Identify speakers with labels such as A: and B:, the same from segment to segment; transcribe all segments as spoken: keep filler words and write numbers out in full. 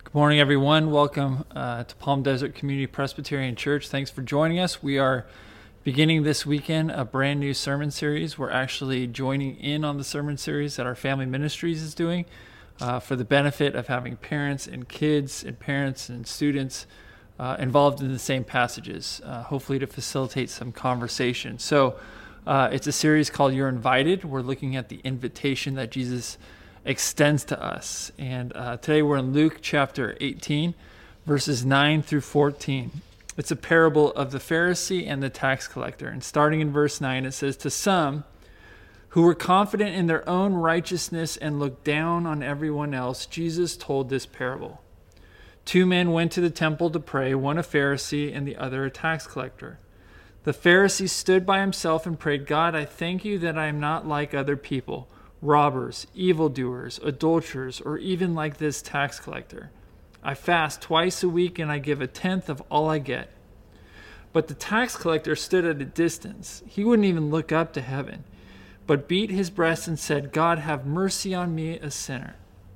A: Good morning, everyone. Welcome uh, to Palm Desert Community Presbyterian Church. Thanks for joining us. We are beginning this weekend a brand new sermon series. We're actually joining in on the sermon series that our family ministries is doing uh, for the benefit of having parents and kids and parents and students uh, involved in the same passages, uh, hopefully to facilitate some conversation. So uh, it's a series called You're Invited. We're looking at the invitation that Jesus extends to us. And uh, today we're in Luke chapter eighteen, verses nine through fourteen. It's a parable of the Pharisee and the tax collector. And starting in verse nine, it says, "To some who were confident in their own righteousness and looked down on everyone else, Jesus told this parable. Two men went to the temple to pray, one a Pharisee and the other a tax collector. The Pharisee stood by himself and prayed, 'God, I thank you that I am not like other people, robbers, evildoers, adulterers, or even like this tax collector. I fast twice a week and I give a tenth of all I get.' But the tax collector stood at a distance. He wouldn't even look up to heaven, but beat his breast and said, 'God, have mercy on me, a sinner.'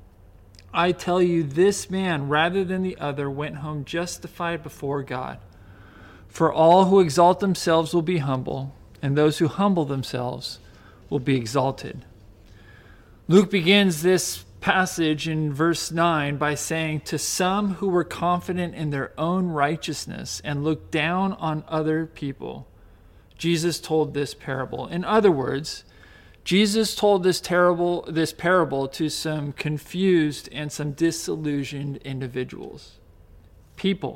A: I tell you, this man, rather than the other, went home justified before God. For all who exalt themselves will be humble, and those who humble themselves will be exalted." Luke begins this passage in verse nine by saying, "To some who were confident in their own righteousness and looked down on other people, Jesus told this parable." In other words, Jesus told this terrible this parable to some confused and some disillusioned individuals. People,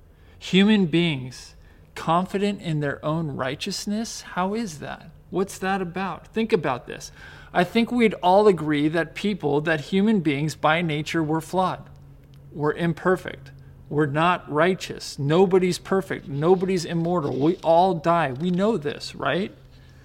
A: human beings, confident in their own righteousness. How is that? What's that about? Think about this. I think we'd all agree that people, that human beings by nature were flawed. We're imperfect. We're not righteous. Nobody's perfect. Nobody's immortal. We all die. We know this, right?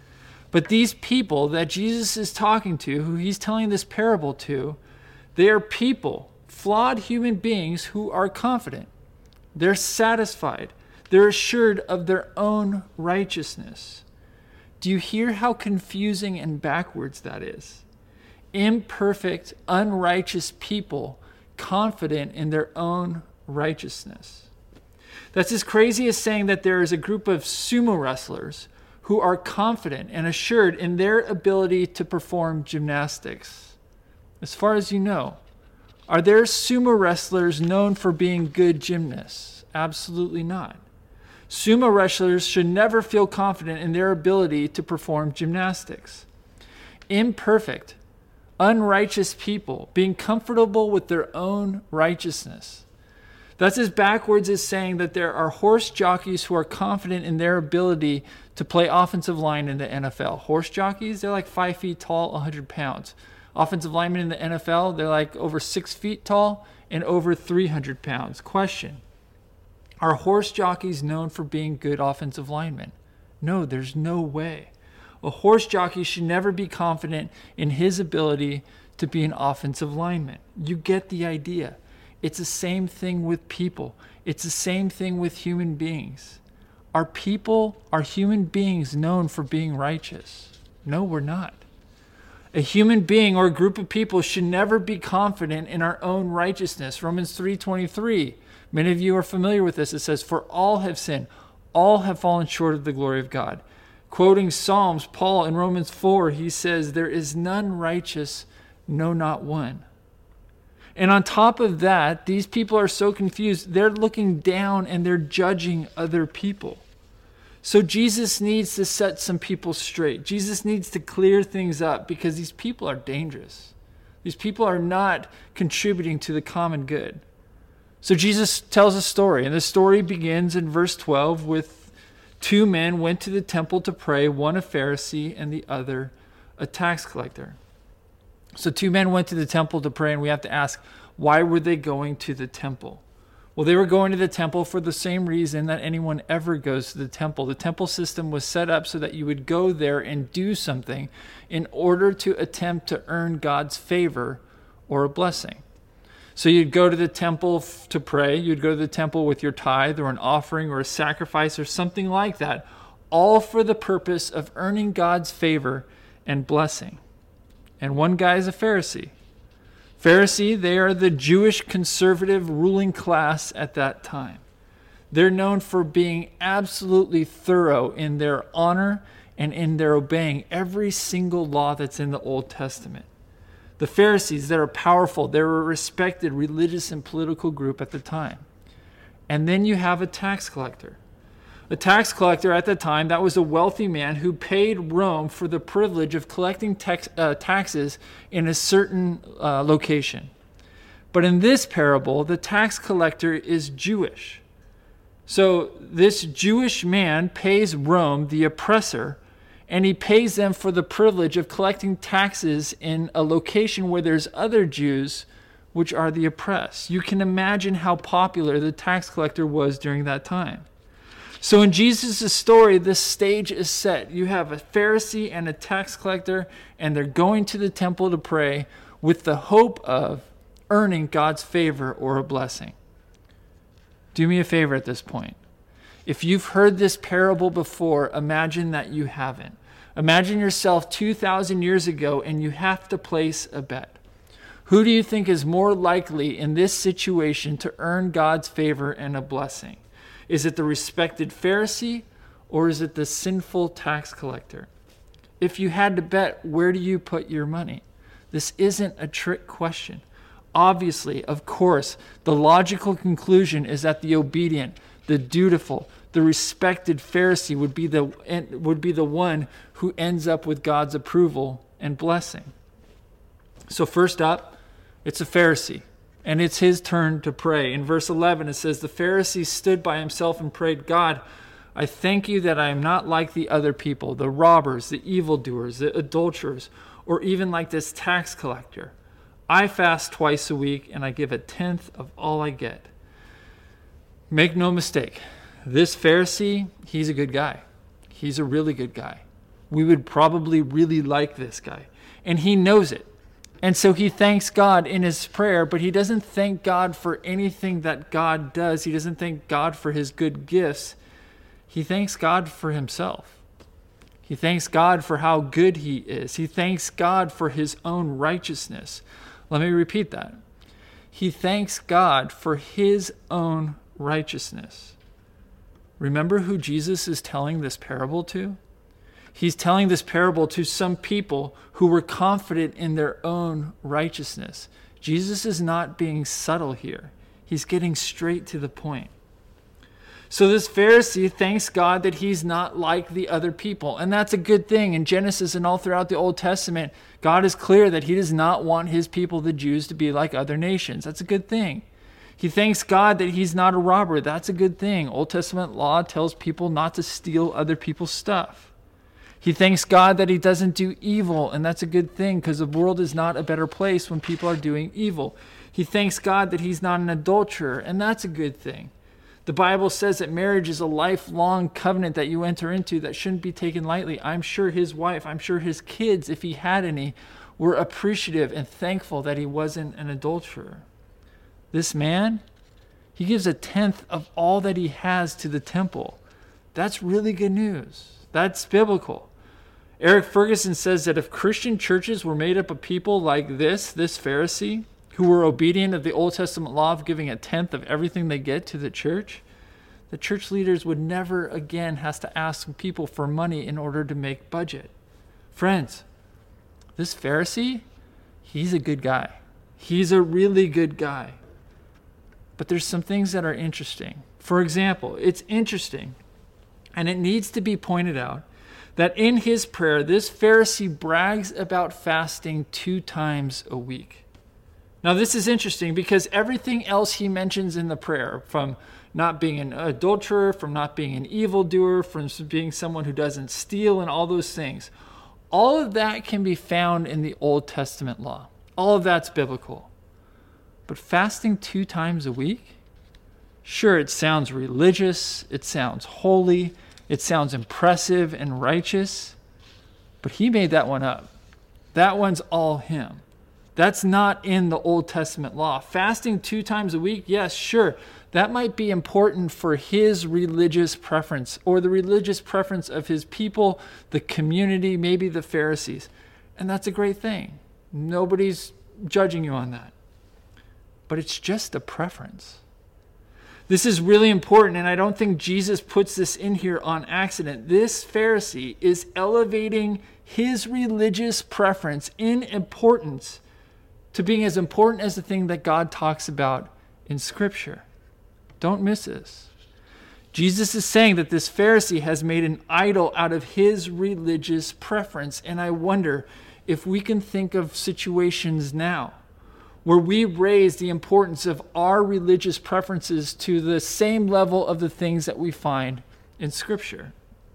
A: But these people that Jesus is talking to, who he's telling this parable to, they are people, flawed human beings who are confident. They're satisfied. They're assured of their own righteousness. Do you hear how confusing and backwards that is? Imperfect, unrighteous people, confident in their own righteousness. That's as crazy as saying that there is a group of sumo wrestlers who are confident and assured in their ability to perform gymnastics. As far as you know, are there sumo wrestlers known for being good gymnasts? Absolutely not. Sumo wrestlers should never feel confident in their ability to perform gymnastics. Imperfect, unrighteous people being comfortable with their own righteousness. That's as backwards as saying that there are horse jockeys who are confident in their ability to play offensive line in the N F L. Horse jockeys, they're like five feet tall, one hundred pounds. Offensive linemen in the N F L, they're like over six feet tall and over three hundred pounds. Question. Are horse jockeys known for being good offensive linemen? No, there's no way. A horse jockey should never be confident in his ability to be an offensive lineman. You get the idea. It's the same thing with people. It's the same thing with human beings. Are people, are human beings known for being righteous? No, we're not. A human being or a group of people should never be confident in our own righteousness. Romans three twenty-three. Many of you are familiar with this. It says, "For all have sinned, all have fallen short of the glory of God." Quoting Psalms, Paul in Romans four, he says, "There is none righteous, no, not one." And on top of that, these people are so confused. They're looking down and they're judging other people. So Jesus needs to set some people straight. Jesus needs to clear things up because these people are dangerous. These people are not contributing to the common good. So Jesus tells a story, and the story begins in verse twelve with two men went to the temple to pray, one a Pharisee and the other a tax collector. So two men went to the temple to pray, and we have to ask, why were they going to the temple? Well, they were going to the temple for the same reason that anyone ever goes to the temple. The temple system was set up so that you would go there and do something in order to attempt to earn God's favor or a blessing. So you'd go to the temple f- to pray. You'd go to the temple with your tithe or an offering or a sacrifice or something like that, all for the purpose of earning God's favor and blessing. And one guy is a Pharisee. Pharisee, they are the Jewish conservative ruling class at that time. They're known for being absolutely thorough in their honor and in their obeying every single law that's in the Old Testament. The Pharisees, they're powerful. They're a respected religious and political group at the time. And then you have a tax collector. A tax collector at the time, that was a wealthy man who paid Rome for the privilege of collecting tax, uh, taxes in a certain uh, location. But in this parable, the tax collector is Jewish. So this Jewish man pays Rome, the oppressor, and he pays them for the privilege of collecting taxes in a location where there's other Jews, which are the oppressed. You can imagine how popular the tax collector was during that time. So in Jesus' story, this stage is set. You have a Pharisee and a tax collector, and they're going to the temple to pray with the hope of earning God's favor or a blessing. Do me a favor at this point. If you've heard this parable before, imagine that you haven't. Imagine yourself two thousand years ago and you have to place a bet. Who do you think is more likely in this situation to earn God's favor and a blessing? Is it the respected Pharisee or is it the sinful tax collector? If you had to bet, where do you put your money? This isn't a trick question. Obviously, of course, the logical conclusion is that the obedient, the dutiful, the respected Pharisee would be the would be the one who ends up with God's approval and blessing. So first up, it's a Pharisee, and it's his turn to pray. In verse eleven, it says, "The Pharisee stood by himself and prayed, 'God, I thank you that I am not like the other people, the robbers, the evildoers, the adulterers, or even like this tax collector. I fast twice a week, and I give a tenth of all I get.'" Make no mistake, this Pharisee, he's a good guy. He's a really good guy. We would probably really like this guy. And he knows it. And so he thanks God in his prayer, but he doesn't thank God for anything that God does. He doesn't thank God for his good gifts. He thanks God for himself. He thanks God for how good he is. He thanks God for his own righteousness. Let me repeat that. He thanks God for his own righteousness. Remember who Jesus is telling this parable to? He's telling this parable to some people who were confident in their own righteousness. Jesus is not being subtle here. He's getting straight to the point. So this Pharisee thanks God that he's not like the other people. And that's a good thing. In Genesis and all throughout the Old Testament, God is clear that he does not want his people, the Jews, to be like other nations. That's a good thing. He thanks God that he's not a robber. That's a good thing. Old Testament law tells people not to steal other people's stuff. He thanks God that he doesn't do evil, and that's a good thing because the world is not a better place when people are doing evil. He thanks God that he's not an adulterer, and that's a good thing. The Bible says that marriage is a lifelong covenant that you enter into that shouldn't be taken lightly. I'm sure his wife, I'm sure his kids, if he had any, were appreciative and thankful that he wasn't an adulterer. This man, he gives a tenth of all that he has to the temple. That's really good news. That's biblical. Eric Ferguson says that if Christian churches were made up of people like this, this Pharisee, who were obedient of the Old Testament law of giving a tenth of everything they get to the church, the church leaders would never again have to ask people for money in order to make budget. Friends, this Pharisee, he's a good guy. He's a really good guy. But there's some things that are interesting. For example, it's interesting, and it needs to be pointed out, that in his prayer, this Pharisee brags about fasting two times a week. Now, this is interesting because everything else he mentions in the prayer, from not being an adulterer, from not being an evildoer, from being someone who doesn't steal, and all those things, all of that can be found in the Old Testament law. All of that's biblical. But fasting two times a week? Sure, it sounds religious, it sounds holy, it sounds impressive and righteous, but he made that one up. That one's all him. That's not in the Old Testament law. Fasting two times a week, yes, sure, that might be important for his religious preference or the religious preference of his people, the community, maybe the Pharisees. And that's a great thing. Nobody's judging you on that. But it's just a preference. This is really important, and I don't think Jesus puts this in here on accident. This Pharisee is elevating his religious preference in importance to being as important as the thing that God talks about in Scripture. Don't miss this. Jesus is saying that this Pharisee has made an idol out of his religious preference, and I wonder if we can think of situations now where we raise the importance of our religious preferences to the same level of the things that we find in Scripture.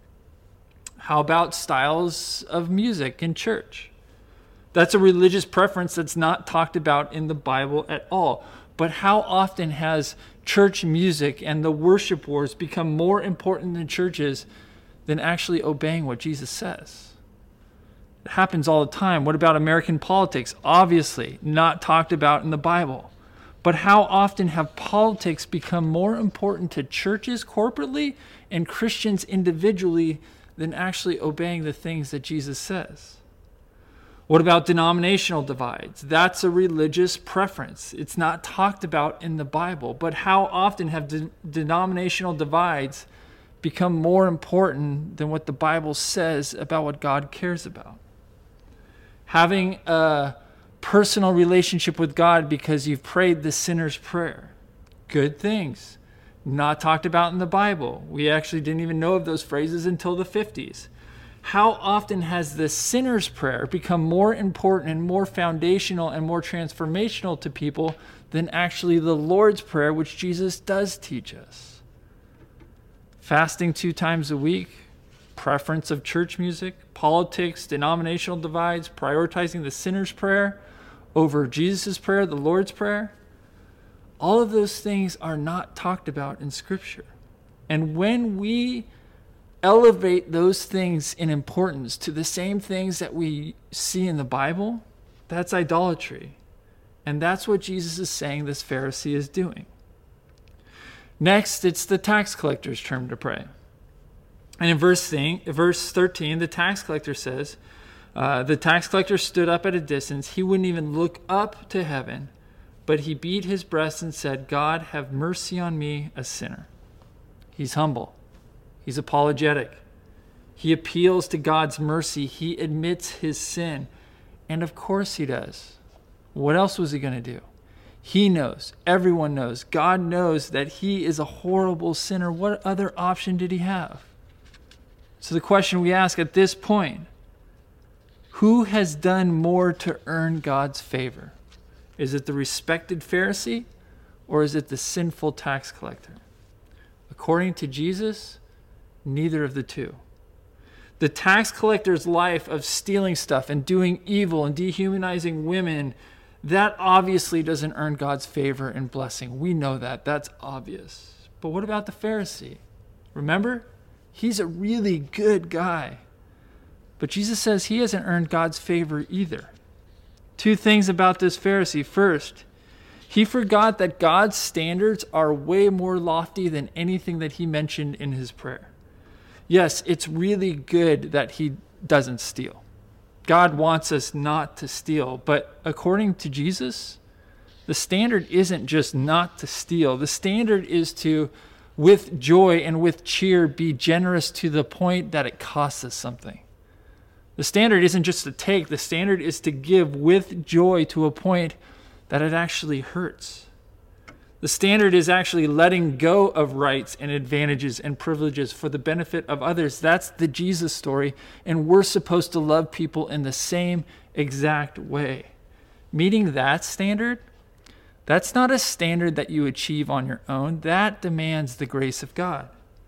A: How about styles of music in church? That's a religious preference that's not talked about in the Bible at all. But how often has church music and the worship wars become more important in churches than actually obeying what Jesus says? It happens all the time. What about American politics? Obviously, not talked about in the Bible. But how often have politics become more important to churches corporately and Christians individually than actually obeying the things that Jesus says? What about denominational divides? That's a religious preference. It's not talked about in the Bible. But how often have de- denominational divides become more important than what the Bible says about what God cares about? Having a personal relationship with God because you've prayed the sinner's prayer. Good things. Not talked about in the Bible. We actually didn't even know of those phrases until the fifties. How often has the sinner's prayer become more important and more foundational and more transformational to people than actually the Lord's Prayer, which Jesus does teach us? Fasting two times a week, preference of church music, politics, denominational divides, prioritizing the sinner's prayer over Jesus' prayer, the Lord's Prayer. All of those things are not talked about in Scripture. And when we elevate those things in importance to the same things that we see in the Bible, that's idolatry. And that's what Jesus is saying this Pharisee is doing. Next, it's the tax collector's turn to pray. And in verse, thing, verse thirteen, the tax collector says, uh, the tax collector stood up at a distance. He wouldn't even look up to heaven, but he beat his breast and said, God, have mercy on me, a sinner. He's humble. He's apologetic. He appeals to God's mercy. He admits his sin. And of course he does. What else was he going to do? He knows. Everyone knows. God knows that he is a horrible sinner. What other option did he have? So the question we ask at this point, who has done more to earn God's favor? Is it the respected Pharisee or is it the sinful tax collector? According to Jesus, neither of the two. The tax collector's life of stealing stuff and doing evil and dehumanizing women, that obviously doesn't earn God's favor and blessing. We know that. That's obvious. But what about the Pharisee? Remember? He's a really good guy. But Jesus says he hasn't earned God's favor either. Two things about this Pharisee. First, he forgot that God's standards are way more lofty than anything that he mentioned in his prayer. Yes, it's really good that he doesn't steal. God wants us not to steal. But according to Jesus, the standard isn't just not to steal. The standard is to, with joy and with cheer, be generous to the point that it costs us something. The standard isn't just to take. The standard is to give with joy to a point that it actually hurts. The standard is actually letting go of rights and advantages and privileges for the benefit of others. That's the Jesus story, and we're supposed to love people in the same exact way. Meeting that standard, that's not a standard that you achieve on your own. That demands the grace of God.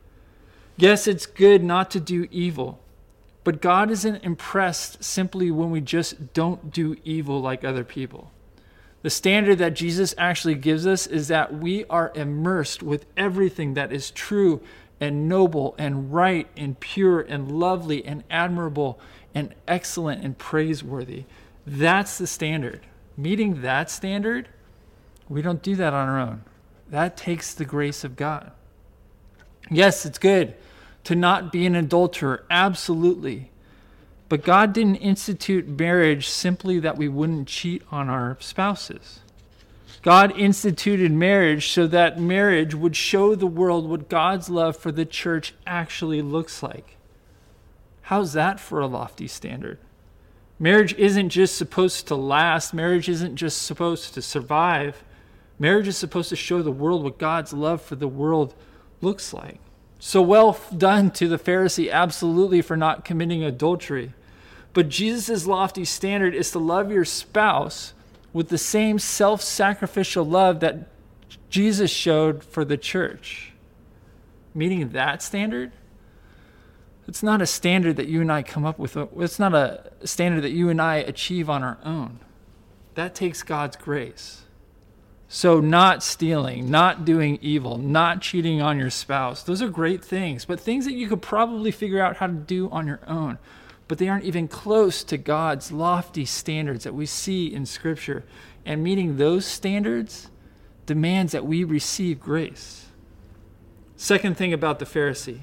A: Yes, it's good not to do evil, but God isn't impressed simply when we just don't do evil like other people. The standard that Jesus actually gives us is that we are immersed with everything that is true and noble and right and pure and lovely and admirable and excellent and praiseworthy. That's the standard. Meeting that standard, we don't do that on our own. That takes the grace of God. Yes, it's good to not be an adulterer, absolutely. But God didn't institute marriage simply that we wouldn't cheat on our spouses. God instituted marriage so that marriage would show the world what God's love for the church actually looks like. How's that for a lofty standard? Marriage isn't just supposed to last. Marriage isn't just supposed to survive. Marriage is supposed to show the world what God's love for the world looks like. So well done to the Pharisee, absolutely, for not committing adultery. But Jesus' lofty standard is to love your spouse with the same self-sacrificial love that Jesus showed for the church. Meeting that standard, it's not a standard that you and I come up with. It's not a standard that you and I achieve on our own. That takes God's grace. So not stealing, not doing evil, not cheating on your spouse, those are great things, but things that you could probably figure out how to do on your own. But they aren't even close to God's lofty standards that we see in Scripture. And meeting those standards demands that we receive grace. Second thing about the Pharisee,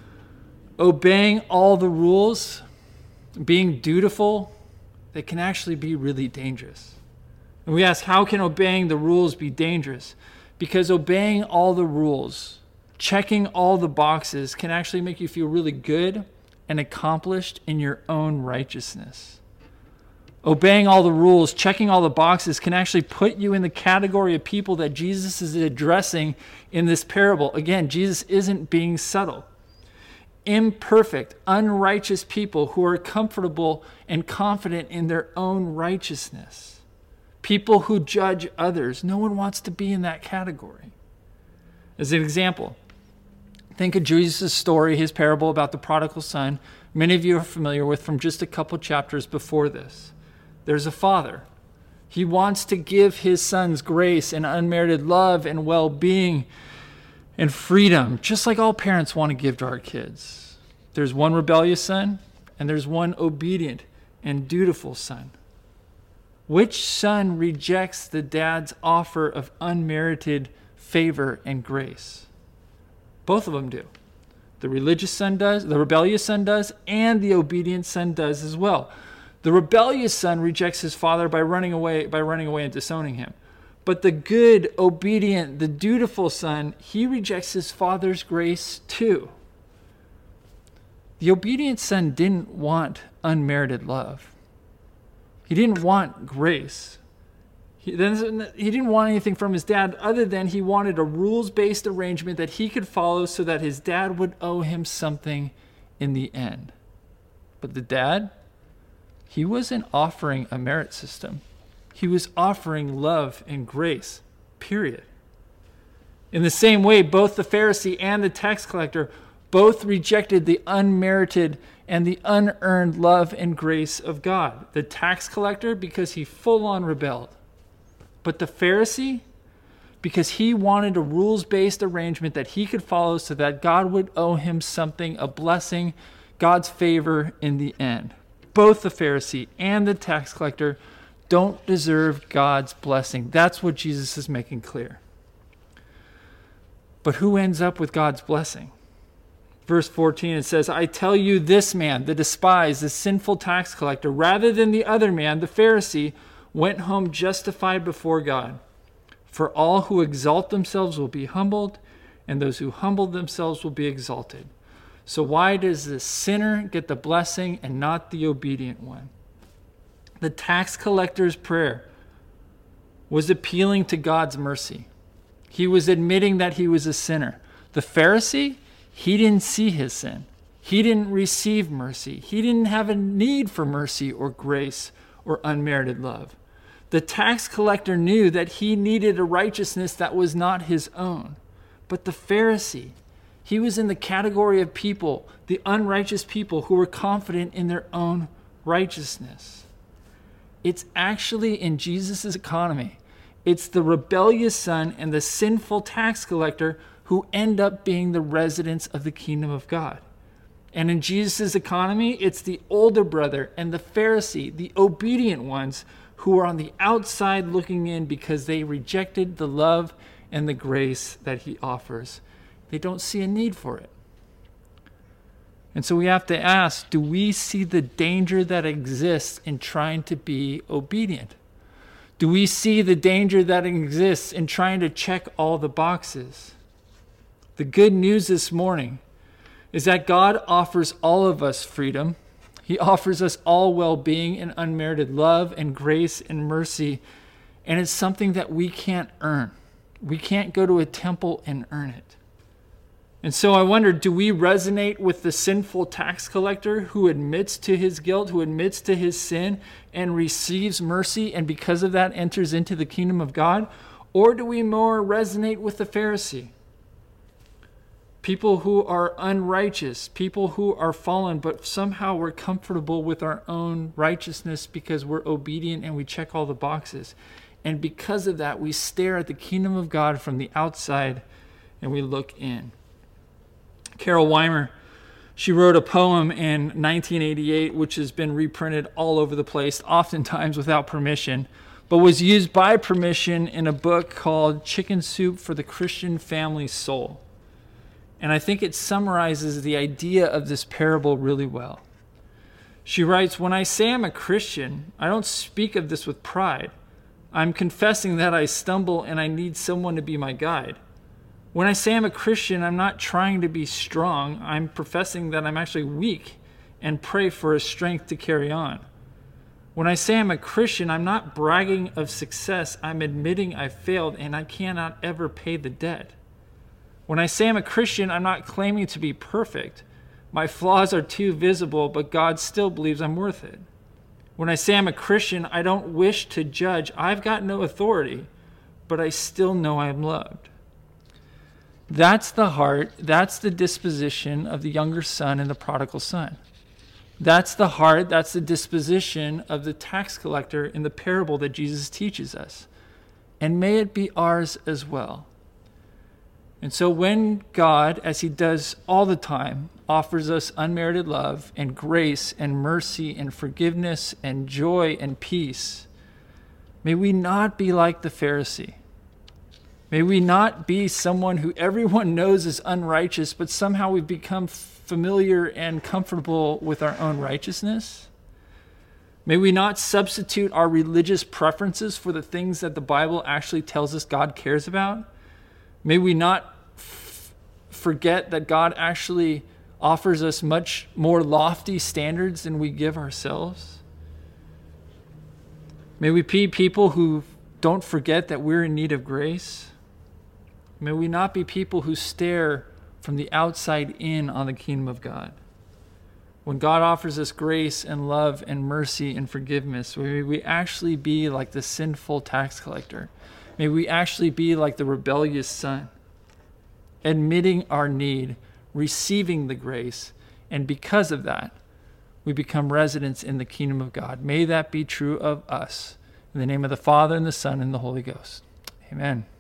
A: obeying all the rules, being dutiful, they can actually be really dangerous. And we ask, how can obeying the rules be dangerous? Because obeying all the rules, checking all the boxes, can actually make you feel really good and accomplished in your own righteousness. Obeying all the rules, checking all the boxes, can actually put you in the category of people that Jesus is addressing in this parable. Again, Jesus isn't being subtle. Imperfect, unrighteous people who are comfortable and confident in their own righteousness. People who judge others. No one wants to be in that category. As an example, think of Jesus' story, his parable about the prodigal son. Many of you are familiar with from just a couple chapters before this. There's a father. He wants to give his sons grace and unmerited love and well-being and freedom, just like all parents want to give to our kids. There's one rebellious son, and there's one obedient and dutiful son. Which son rejects the dad's offer of unmerited favor and grace? Both of them do. The religious son does, the rebellious son does, and the obedient son does as well. The rebellious son rejects his father by running away, by running away and disowning him. But the good, obedient, the dutiful son, he rejects his father's grace too. The obedient son didn't want unmerited love. He didn't want grace. He, then, he didn't want anything from his dad other than he wanted a rules-based arrangement that he could follow so that his dad would owe him something in the end. But the dad, he wasn't offering a merit system. He was offering love and grace, period. In the same way, both the Pharisee and the tax collector both rejected the unmerited and the unearned love and grace of God. The tax collector, because he full-on rebelled. But the Pharisee, because he wanted a rules-based arrangement that he could follow so that God would owe him something, a blessing, God's favor in the end. Both the Pharisee and the tax collector don't deserve God's blessing. That's what Jesus is making clear. But who ends up with God's blessing? Verse fourteen, it says, I tell you, this man, the despised, the sinful tax collector, rather than the other man, the Pharisee, went home justified before God. For all who exalt themselves will be humbled, and those who humble themselves will be exalted. So why does the sinner get the blessing and not the obedient one? The tax collector's prayer was appealing to God's mercy. He was admitting that he was a sinner. The Pharisee, he didn't see his sin. He didn't receive mercy. He didn't have a need for mercy or grace or unmerited love. The tax collector knew that he needed a righteousness that was not his own. But the Pharisee, he was in the category of people, the unrighteous people who were confident in their own righteousness. It's actually in Jesus' economy. It's the rebellious son and the sinful tax collector who end up being the residents of the kingdom of God. And in Jesus' economy, it's the older brother and the Pharisee, the obedient ones, who are on the outside looking in because they rejected the love and the grace that he offers. They don't see a need for it. And so we have to ask, do we see the danger that exists in trying to be obedient? Do we see the danger that exists in trying to check all the boxes? The good news this morning is that God offers all of us freedom. He offers us all well-being and unmerited love and grace and mercy. And it's something that we can't earn. We can't go to a temple and earn it. And so I wonder, do we resonate with the sinful tax collector who admits to his guilt, who admits to his sin and receives mercy, and because of that enters into the kingdom of God? Or do we more resonate with the Pharisee? People who are unrighteous, people who are fallen, but somehow we're comfortable with our own righteousness because we're obedient and we check all the boxes. And because of that, we stare at the kingdom of God from the outside and we look in. Carol Weimer, she wrote a poem in nineteen eighty-eight, which has been reprinted all over the place, oftentimes without permission, but was used by permission in a book called Chicken Soup for the Christian Family Soul. And I think it summarizes the idea of this parable really well. She writes, "When I say I'm a Christian, I don't speak of this with pride. I'm confessing that I stumble and I need someone to be my guide. When I say I'm a Christian, I'm not trying to be strong. I'm professing that I'm actually weak and pray for a strength to carry on. When I say I'm a Christian, I'm not bragging of success. I'm admitting I failed and I cannot ever pay the debt. When I say I'm a Christian, I'm not claiming to be perfect. My flaws are too visible, but God still believes I'm worth it. When I say I'm a Christian, I don't wish to judge. I've got no authority, but I still know I'm loved." That's the heart, that's the disposition of the younger son and the prodigal son. That's the heart, that's the disposition of the tax collector in the parable that Jesus teaches us. And may it be ours as well. And so when God, as he does all the time, offers us unmerited love and grace and mercy and forgiveness and joy and peace, may we not be like the Pharisee. May we not be someone who everyone knows is unrighteous, but somehow we've become familiar and comfortable with our own righteousness. May we not substitute our religious preferences for the things that the Bible actually tells us God cares about. May we not f- forget that God actually offers us much more lofty standards than we give ourselves. May we be people who don't forget that we're in need of grace. May we not be people who stare from the outside in on the kingdom of God. When God offers us grace and love and mercy and forgiveness, may we actually be like the sinful tax collector. May we actually be like the rebellious son, admitting our need, receiving the grace, and because of that, we become residents in the kingdom of God. May that be true of us. In the name of the Father, and the Son, and the Holy Ghost. Amen.